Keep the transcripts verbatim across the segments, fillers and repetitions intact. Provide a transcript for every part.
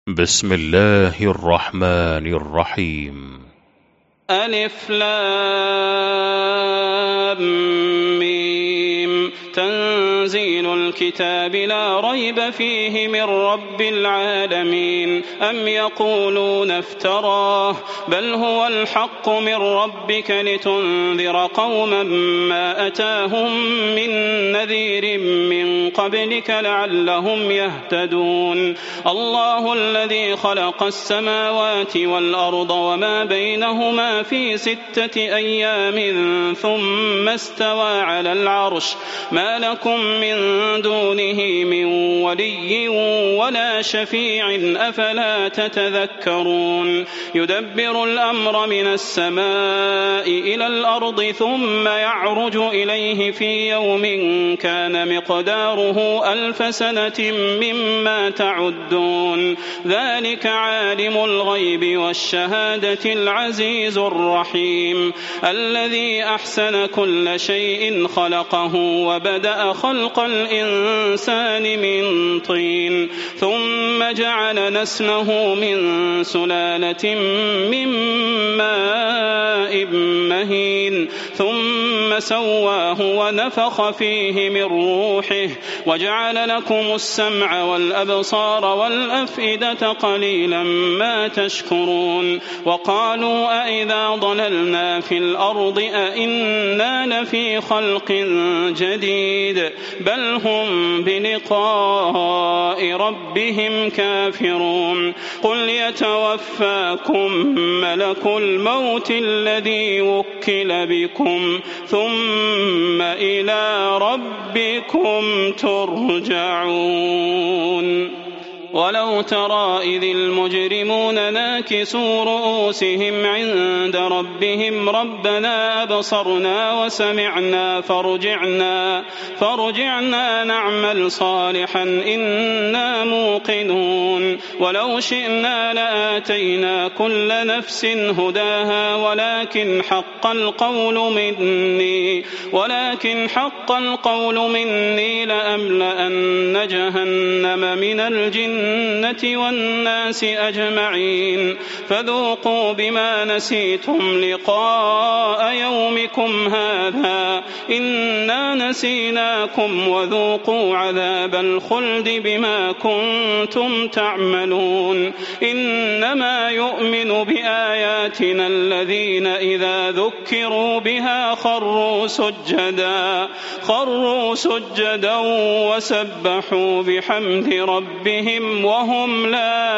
بسم الله الرحمن الرحيم. ألف لام ميم. تنزيل الكتاب لا ريب فيه من رب العالمين. أم يقولون افتراه بل هو الحق من ربك لتنذر قوما ما أتاهم من نذير من قبلك لعلهم يهتدون. الله الذي خلق السماوات والأرض وما بينهما في ستة أيام ثم استوى على العرش ما لكم من دونه من ولي ولا شفيع أفلا تتذكرون. يدبر الأمر من السماء إلى الأرض ثم يعرج إليه في يوم كان مقداره ألف سنة مما تعدون. ذلك عالم الغيب والشهادة العزيز الرحيم الذي أحسن كل شيء خلقه وبدأ خلق الإنسان من طين ثم جعل نسله من سلالة من ماء مهين ثم سواه ونفخ فيه من روحه وجعل لكم السمع والأبصار والأفئدة قليلا ما تشكرون. وقالوا أئذا ضللنا في الأرض أئنا لفي خلق جديد بل هم بلقاء ربهم كافرون. قل يتوفاكم ملك الموت الذي وكل بكم ثم إلى ربكم ترجعون. ولو ترى إذ المجرمون ناكسوا رؤوسهم عند ربهم ربنا أبصرنا وسمعنا فارجعنا, فارجعنا نعمل صالحا إنا موقنون. ولو شئنا لآتينا كل نفس هداها ولكن حق القول مني ولكن حق القول مني لأملأن جهنم من الجن والناس أجمعين. فذوقوا بما نسيتم لقاء يومكم هذا إنا نسيناكم وذوقوا عذاب الخلد بما كنتم تعملون. إنما يؤمن بآياتنا الذين إذا ذكروا بها خروا سجدا خروا سجدا وسبحوا بحمد ربهم وهم لا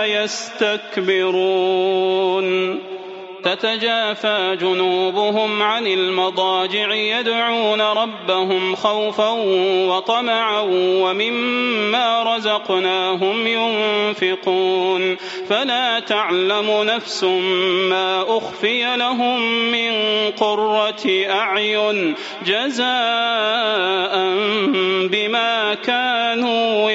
يستكبرون. تتجافى جنوبهم عن المضاجع يدعون ربهم خوفا وطمعا ومما رزقناهم ينفقون. فلا تعلم نفس ما أخفي لهم من قرة أعين جزاء بما كانوا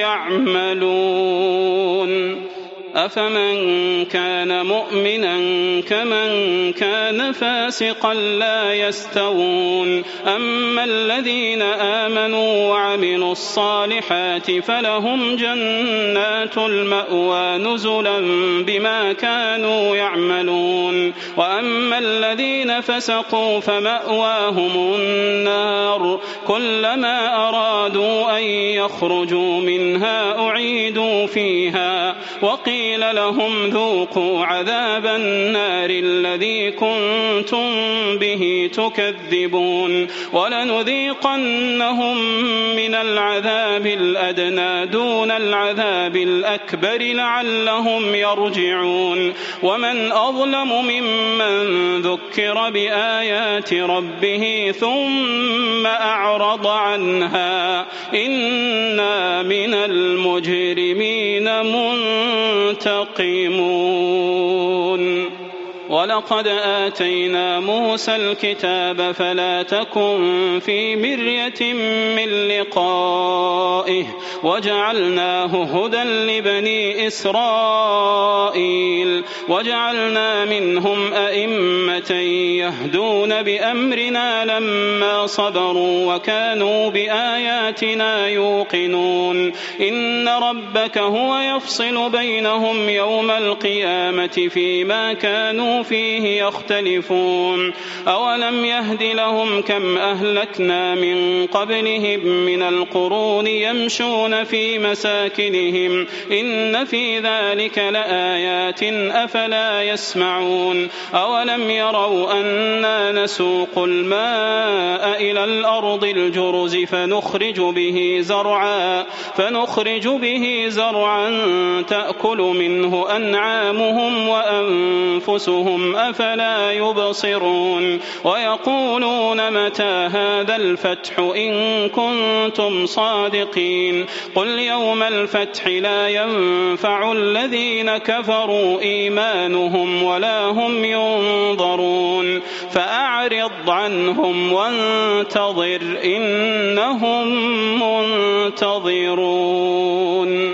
يعملون. أفمن كان مؤمنا كمن كان فاسقا لا يستوون. أما الذين آمنوا وعملوا الصالحات فلهم جنات المأوى نزلا بما كانوا يعملون. وأما الذين فسقوا فمأواهم النار كلما أرادوا أن يخرجوا منها أعيدوا فيها وقيل قيل لهم ذوقوا عذاب النار الذي كنتم به تكذبون. ولنذيقنهم من العذاب الأدنى دون العذاب الأكبر لعلهم يرجعون. ومن أظلم ممن ذكر بآيات ربه ثم أعرض عنها إنا من المجرمين منتقمون. ولقد آتينا موسى الكتاب فلا تكن في مرية من لقائه وجعلناه هدى لبني إسرائيل وجعلنا منهم أئمة يهدون بأمرنا لما صبروا وكانوا بآياتنا يوقنون إن ربك هو يفصل بينهم يوم القيامة فيما كانوا فيه يختلفون أولم يهد لهم كم أهلكنا من قبلهم من القرون يمشون في مساكنهم إن في ذلك لآيات أفلا يسمعون أولم يروا أنا نسوق الماء إلى الأرض الجرز فنخرج به زرعا فنخرج به زرعا تأكل منه أنعامهم وأنفسهم أفلا يبصرون ويقولون متى هذا الفتح إن كنتم صادقين قل يوم الفتح لا ينفع الذين كفروا إيمانهم ولا هم ينظرون فأعرض عنهم وانتظر إنهم منتظرون.